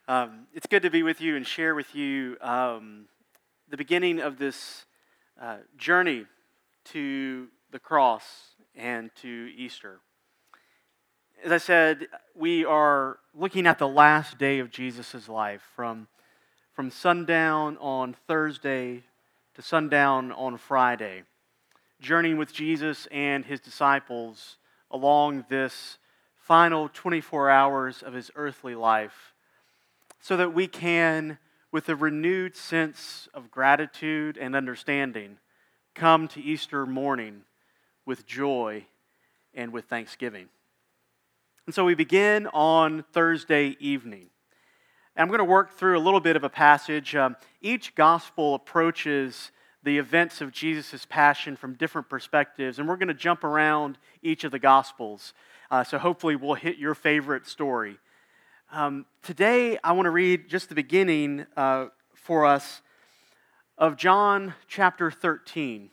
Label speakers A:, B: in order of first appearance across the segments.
A: It's good to be with you and share with you the beginning of this journey to the cross and to Easter. As I said, we are looking at the last day of Jesus' life, from sundown on Thursday to sundown on Friday, journeying with Jesus and his disciples along this final 24 hours of his earthly life, so that we can, with a renewed sense of gratitude and understanding, come to Easter morning with joy and with thanksgiving. And so we begin on Thursday evening. I'm going to work through a little bit of a passage. Each gospel approaches the events of Jesus' passion from different perspectives, and we're going to jump around each of the gospels. So hopefully we'll hit your favorite story. Today, I want to read just the beginning for us of John chapter 13.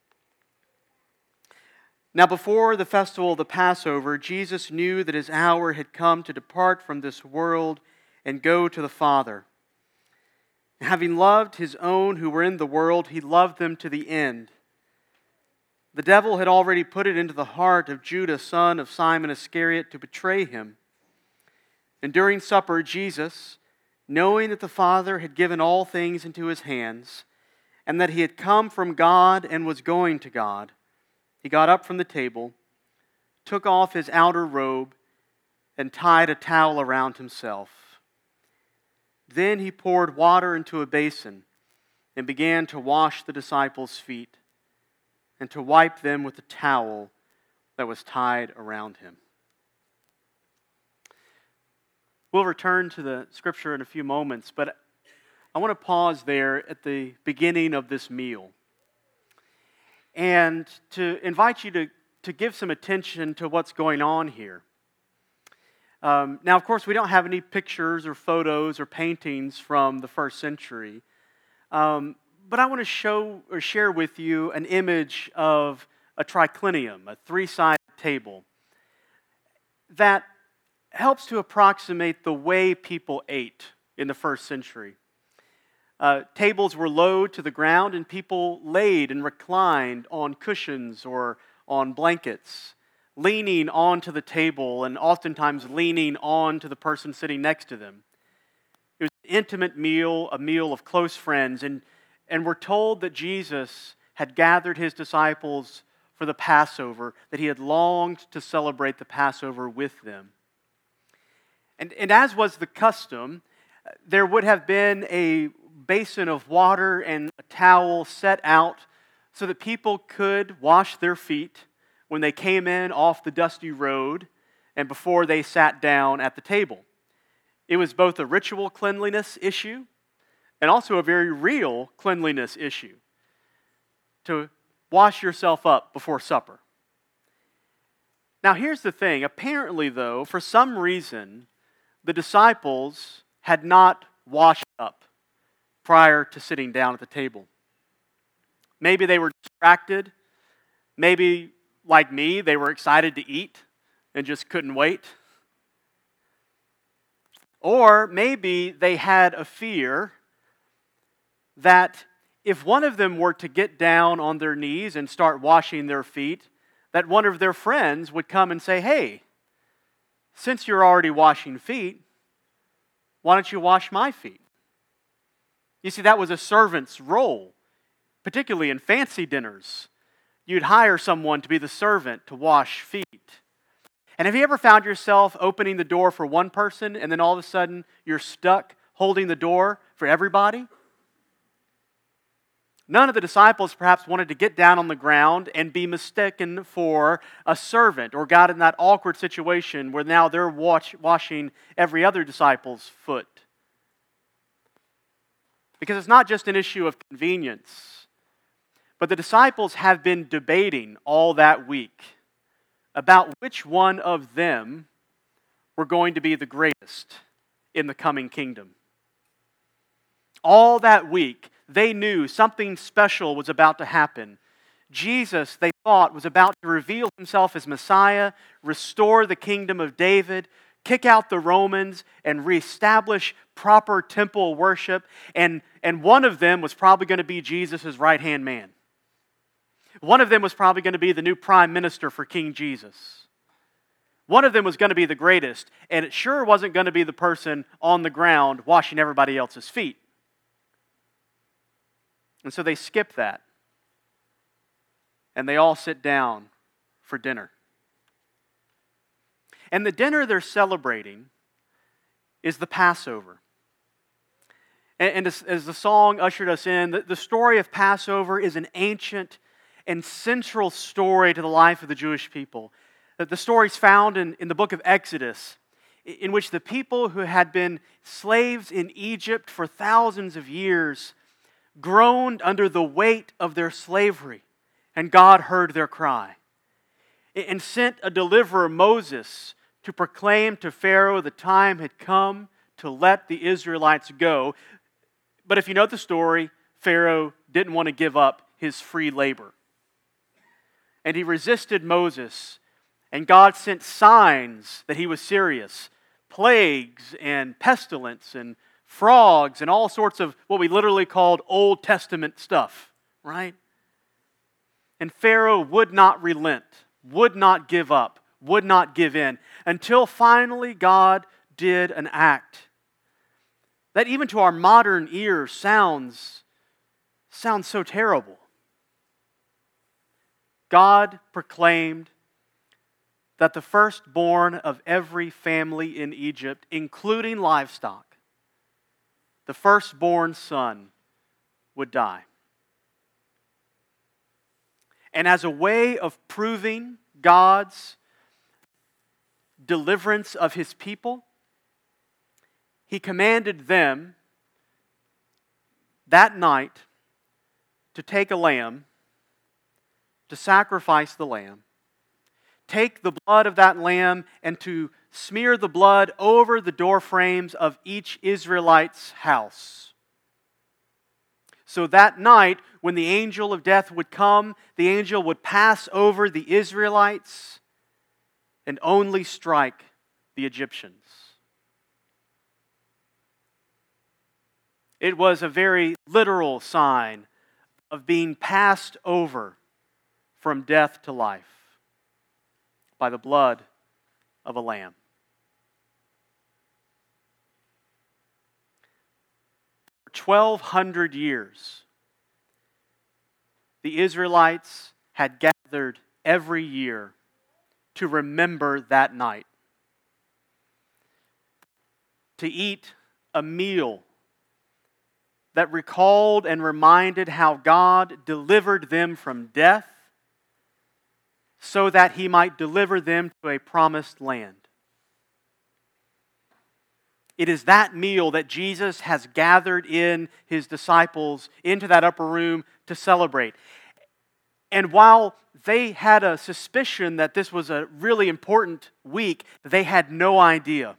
A: Now, before the festival of the Passover, Jesus knew that his hour had come to depart from this world and go to the Father. Having loved his own who were in the world, he loved them to the end. The devil had already put it into the heart of Judas, son of Simon Iscariot, to betray him. And during supper, Jesus, knowing that the Father had given all things into his hands, and that he had come from God and was going to God, he got up from the table, took off his outer robe, and tied a towel around himself. Then he poured water into a basin and began to wash the disciples' feet and to wipe them with the towel that was tied around him. We'll return to the scripture in a few moments, but I want to pause there at the beginning of this meal and to invite you to give some attention to what's going on here. Now, of course, we don't have any pictures or photos or paintings from the first century, but I want to show or share with you an image of a triclinium, a three-sided table, that helps to approximate the way people ate in the first century. Tables were low to the ground, and people laid and reclined on cushions or on blankets, leaning onto the table and oftentimes leaning on to the person sitting next to them. It was an intimate meal, a meal of close friends, and we're told that Jesus had gathered his disciples for the Passover, that he had longed to celebrate the Passover with them. And as was the custom, there would have been a basin of water and a towel set out so that people could wash their feet when they came in off the dusty road and before they sat down at the table. It was both a ritual cleanliness issue and also a very real cleanliness issue to wash yourself up before supper. Now, here's the thing. Apparently, though, for some reason, the disciples had not washed up prior to sitting down at the table. Maybe they were distracted. Maybe, like me, they were excited to eat and just couldn't wait. Or maybe they had a fear that if one of them were to get down on their knees and start washing their feet, that one of their friends would come and say, "Hey, since you're already washing feet, why don't you wash my feet?" You see, that was a servant's role, particularly in fancy dinners. You'd hire someone to be the servant to wash feet. And have you ever found yourself opening the door for one person and then all of a sudden you're stuck holding the door for everybody? None of the disciples perhaps wanted to get down on the ground and be mistaken for a servant or got in that awkward situation where now they're washing every other disciple's foot. Because it's not just an issue of convenience, but the disciples have been debating all that week about which one of them were going to be the greatest in the coming kingdom. All that week, they knew something special was about to happen. Jesus, they thought, was about to reveal himself as Messiah, restore the kingdom of David, kick out the Romans and reestablish proper temple worship. And one of them was probably going to be Jesus' right-hand man. One of them was probably going to be the new prime minister for King Jesus. One of them was going to be the greatest, and it sure wasn't going to be the person on the ground washing everybody else's feet. And so they skip that. And they all sit down for dinner. And the dinner they're celebrating is the Passover. And as the song ushered us in, the story of Passover is an ancient and central story to the life of the Jewish people. The story is found in the book of Exodus, in which the people who had been slaves in Egypt for thousands of years groaned under the weight of their slavery, and God heard their cry and sent a deliverer, Moses, to proclaim to Pharaoh the time had come to let the Israelites go. But if you know the story, Pharaoh didn't want to give up his free labor. And he resisted Moses, and God sent signs that he was serious. Plagues and pestilence and frogs and all sorts of what we literally called Old Testament stuff, right? And Pharaoh would not relent, would not give up, would not give in, until finally God did an act that even to our modern ears sounds so terrible. God proclaimed that the firstborn of every family in Egypt, including livestock, the firstborn son, would die. And as a way of proving God's deliverance of His people, He commanded them that night to take a lamb, to sacrifice the lamb, take the blood of that lamb and to smear the blood over the door frames of each Israelite's house. So that night, when the angel of death would come, the angel would pass over the Israelites and only strike the Egyptians. It was a very literal sign of being passed over from death to life by the blood of a lamb. For 1,200 years, the Israelites had gathered every year to remember that night, to eat a meal that recalled and reminded how God delivered them from death so that He might deliver them to a promised land. It is that meal that Jesus has gathered in His disciples into that upper room to celebrate. And while they had a suspicion that this was a really important week, they had no idea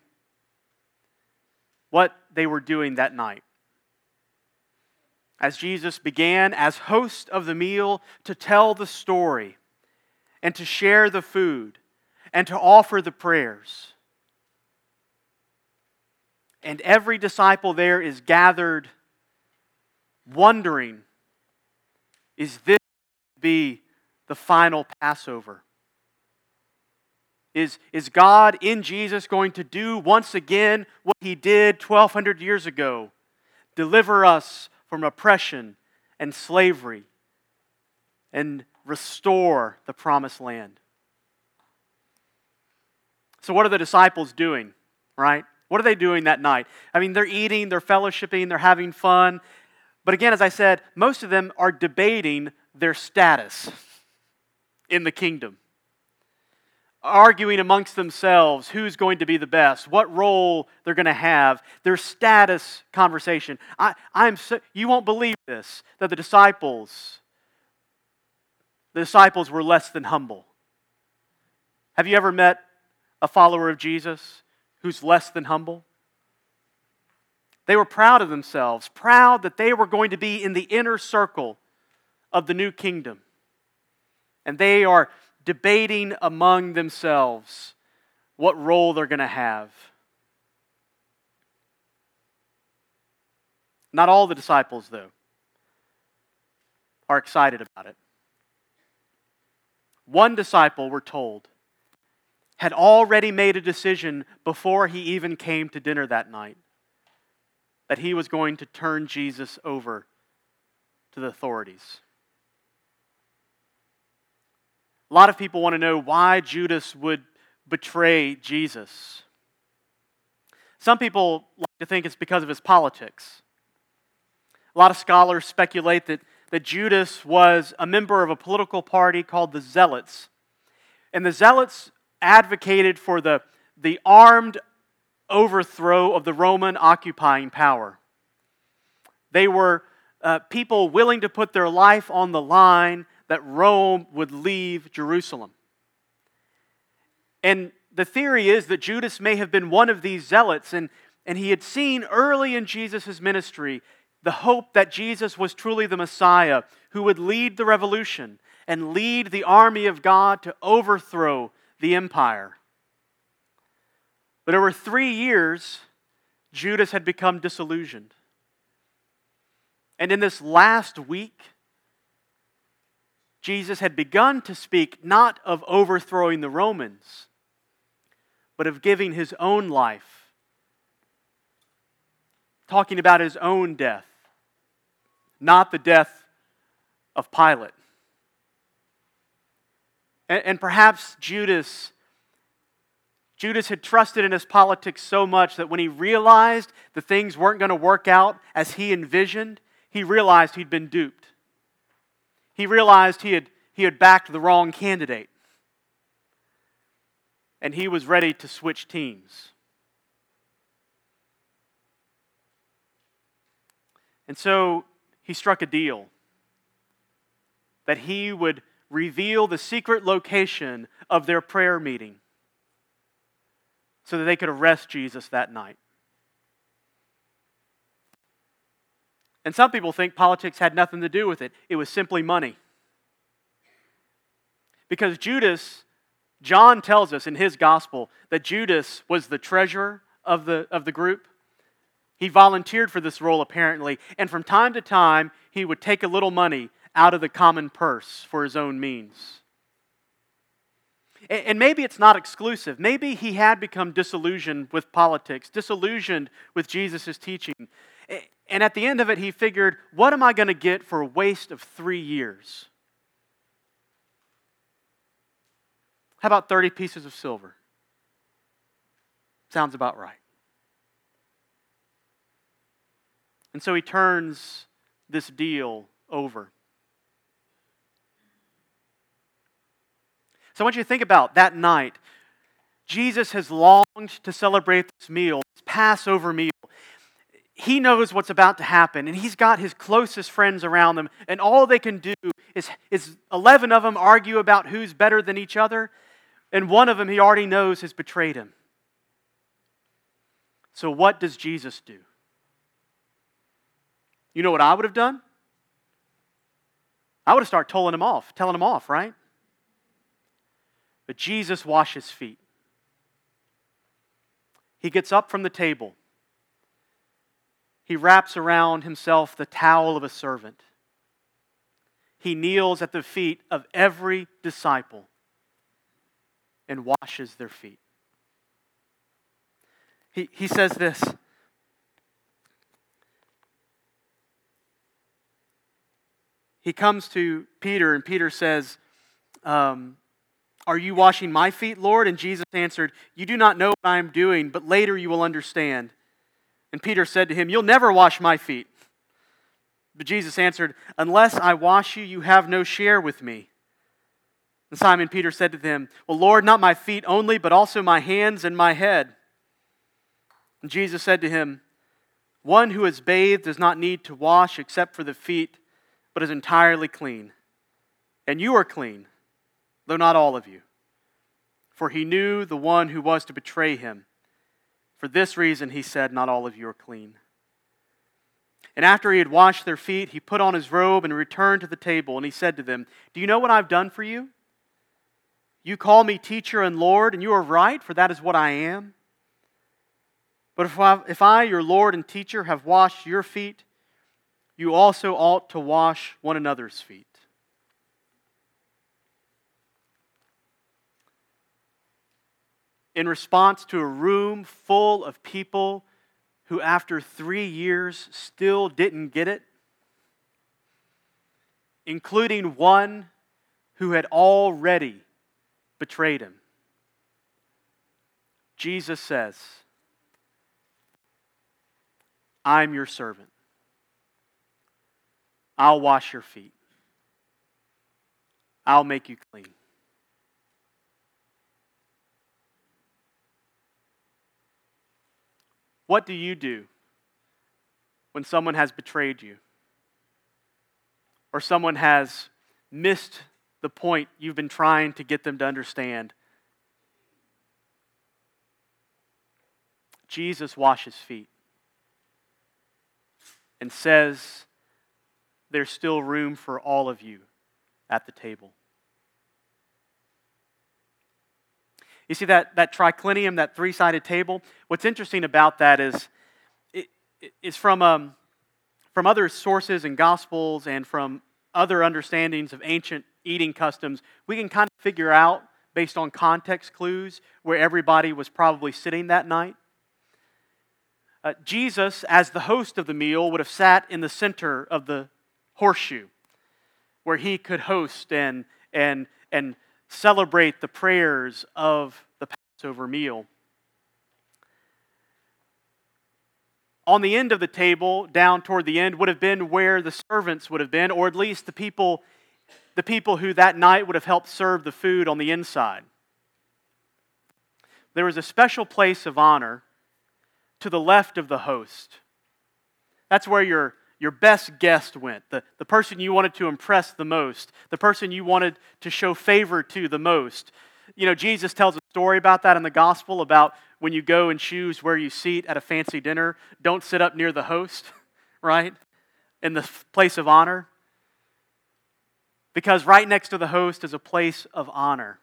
A: what they were doing that night. As Jesus began as host of the meal to tell the story and to share the food and to offer the prayers. And every disciple there is gathered wondering, is this be the final Passover? Is God in Jesus going to do once again what He did 1,200 years ago? Deliver us from oppression and slavery and restore the promised land. So what are the disciples doing, right? What are they doing that night? I mean, they're eating, they're fellowshipping, they're having fun. But again, as I said, most of them are debating their status in the kingdom. Arguing amongst themselves who's going to be the best, what role they're going to have, their status conversation. You won't believe this, that the disciples were less than humble. Have you ever met a follower of Jesus who's less than humble? They were proud of themselves, proud that they were going to be in the inner circle of the new kingdom. And they are debating among themselves what role they're going to have. Not all the disciples, though, are excited about it. One disciple, we're told, had already made a decision before he even came to dinner that night that he was going to turn Jesus over to the authorities. A lot of people want to know why Judas would betray Jesus. Some people like to think it's because of his politics. A lot of scholars speculate that Judas was a member of a political party called the Zealots. And the Zealots advocated for the armed overthrow of the Roman occupying power. They were people willing to put their life on the line that Rome would leave Jerusalem. And the theory is that Judas may have been one of these zealots, and he had seen early in Jesus' ministry the hope that Jesus was truly the Messiah who would lead the revolution and lead the army of God to overthrow the empire. But over 3 years, Judas had become disillusioned. And in this last week, Jesus had begun to speak not of overthrowing the Romans, but of giving his own life, talking about his own death, not the death of Pilate. And perhaps Judas had trusted in his politics so much that when he realized the things weren't going to work out as he envisioned, he realized he'd been duped. He realized he had backed the wrong candidate. And he was ready to switch teams. And so he struck a deal that he would reveal the secret location of their prayer meeting so that they could arrest Jesus that night. And some people think politics had nothing to do with it. It was simply money. Because Judas, John tells us in his gospel that Judas was the treasurer of the group. He volunteered for this role apparently, and from time to time he would take a little money out of the common purse for his own means. And maybe it's not exclusive. Maybe he had become disillusioned with politics, disillusioned with Jesus' teaching. And at the end of it, he figured, what am I going to get for a waste of 3 years? How about 30 pieces of silver? Sounds about right. And so he turns this deal over. So I want you to think about that night. Jesus has longed to celebrate this meal, this Passover meal. He knows what's about to happen, and he's got his closest friends around him, and all they can do is 11 of them argue about who's better than each other, and one of them he already knows has betrayed him. So what does Jesus do? You know what I would have done? I would have started telling him off, right? But Jesus washes feet. He gets up from the table. He wraps around himself the towel of a servant. He kneels at the feet of every disciple and washes their feet. He says this. He comes to Peter, and Peter says, "Are you washing my feet, Lord?" And Jesus answered, "You do not know what I am doing, but later you will understand." And Peter said to him, "You'll never wash my feet." But Jesus answered, "Unless I wash you, you have no share with me." And Simon Peter said to them, "Well, Lord, not my feet only, but also my hands and my head." And Jesus said to him, "One who is bathed does not need to wash except for the feet, but is entirely clean. And you are clean, though not all of you." For he knew the one who was to betray him. For this reason he said, "Not all of you are clean." And after he had washed their feet, he put on his robe and returned to the table. And he said to them, "Do you know what I've done for you? You call me teacher and Lord, and you are right, for that is what I am. But if I, your Lord and teacher, have washed your feet, you also ought to wash one another's feet. In response to a room full of people who after 3 years still didn't get it, including one who had already betrayed him, Jesus says, I'm your servant. I'll wash your feet. I'll make you clean. What do you do when someone has betrayed you? Or someone has missed the point you've been trying to get them to understand? Jesus washes feet and says there's still room for all of you at the table. You see that triclinium, that three-sided table? What's interesting about that is it's from other sources and Gospels and from other understandings of ancient eating customs. We can kind of figure out, based on context clues, where everybody was probably sitting that night. Jesus, as the host of the meal, would have sat in the center of the horseshoe, where he could host and celebrate the prayers of the Passover meal. On the end of the table, down toward the end, would have been where the servants would have been, or at least the people who that night would have helped serve the food on the inside. There was a special place of honor to the left of the host. That's where your best guest went, the person you wanted to impress the most, the person you wanted to show favor to the most. You know, Jesus tells a story about that in the gospel, about when you go and choose where you seat at a fancy dinner, don't sit up near the host, right? In the place of honor. Because right next to the host is a place of honor.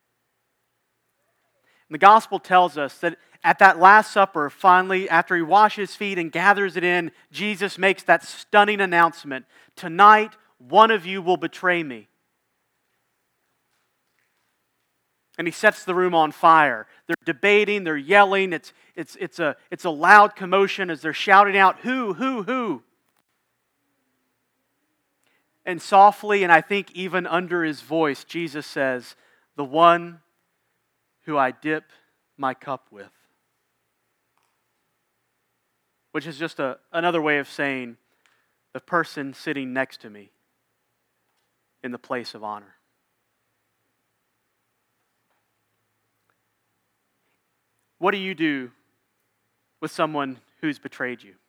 A: And the gospel tells us that at that Last Supper, finally, after he washes his feet and gathers it in, Jesus makes that stunning announcement. Tonight, one of you will betray me. And he sets the room on fire. They're debating, they're yelling, it's a loud commotion as they're shouting out, who? And softly, and I think even under his voice, Jesus says, the one who I dip my cup with. Which is just another way of saying the person sitting next to me in the place of honor. What do you do with someone who's betrayed you?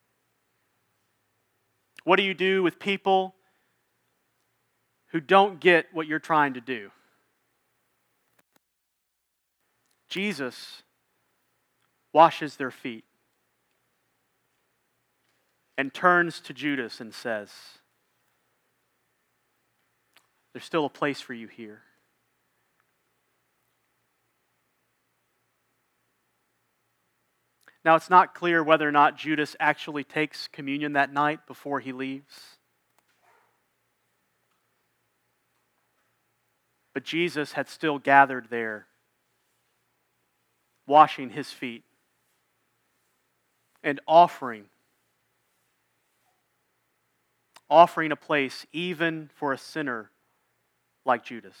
A: What do you do with people who don't get what you're trying to do? Jesus washes their feet and turns to Judas and says, there's still a place for you here. Now, it's not clear whether or not Judas actually takes communion that night before he leaves. But Jesus had still gathered there, washing his feet and offering a place even for a sinner like Judas.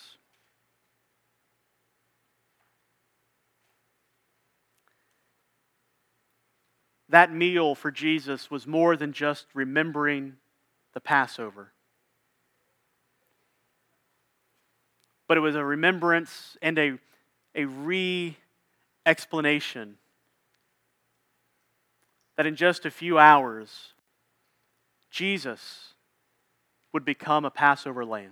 A: That meal for Jesus was more than just remembering the Passover. But it was a remembrance and a re-explanation that in just a few hours, Jesus would become a Passover lamb.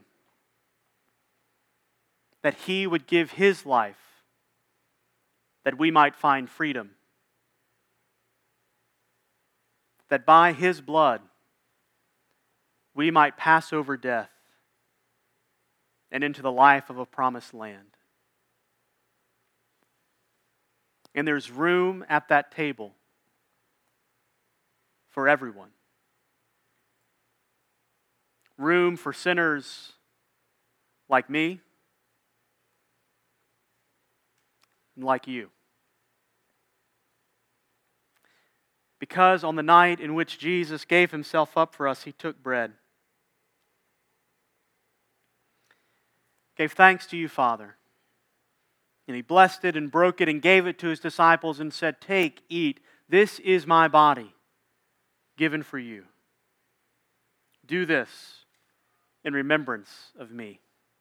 A: That he would give his life that we might find freedom. That by his blood we might pass over death and into the life of a promised land. And there's room at that table for everyone. Room for sinners like me and like you. Because on the night in which Jesus gave himself up for us, he took bread. Gave thanks to you, Father. And he blessed it and broke it and gave it to his disciples and said, "Take, eat. This is my body given for you. Do this in remembrance of me."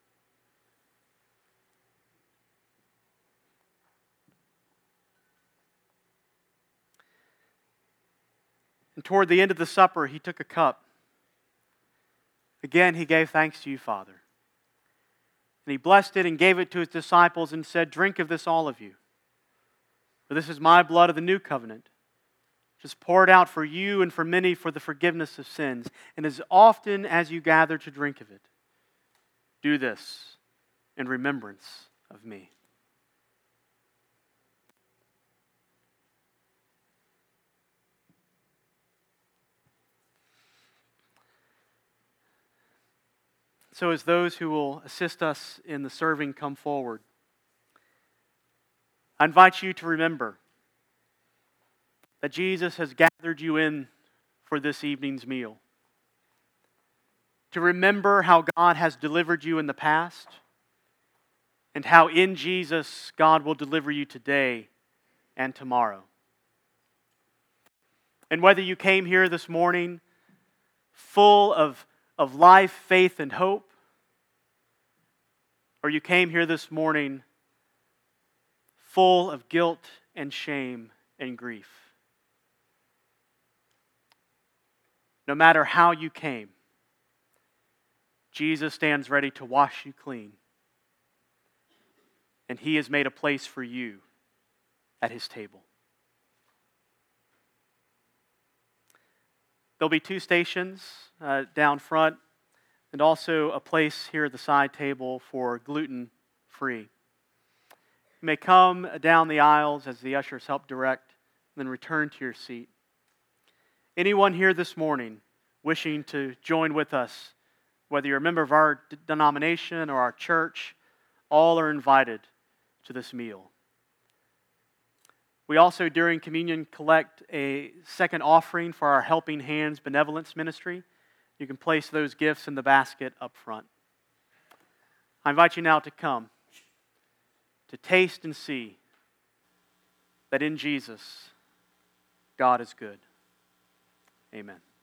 A: And toward the end of the supper, he took a cup. Again, he gave thanks to you, Father. And he blessed it and gave it to his disciples and said, "Drink of this, all of you. For this is my blood of the new covenant, which is poured out for you and for many for the forgiveness of sins. And as often as you gather to drink of it, do this in remembrance of me." So as those who will assist us in the serving come forward, I invite you to remember that Jesus has gathered you in for this evening's meal. To remember how God has delivered you in the past and how in Jesus God will deliver you today and tomorrow. And whether you came here this morning full of life, faith, and hope, or you came here this morning full of guilt and shame and grief. No matter how you came, Jesus stands ready to wash you clean. And he has made a place for you at his table. There'll be 2 stations down front and also a place here at the side table for gluten-free. You may come down the aisles as the ushers help direct, and then return to your seat. Anyone here this morning wishing to join with us, whether you're a member of our denomination or our church, all are invited to this meal. We also, during communion, collect a second offering for our Helping Hands Benevolence Ministry. You can place those gifts in the basket up front. I invite you now to come, to taste and see that in Jesus, God is good. Amen.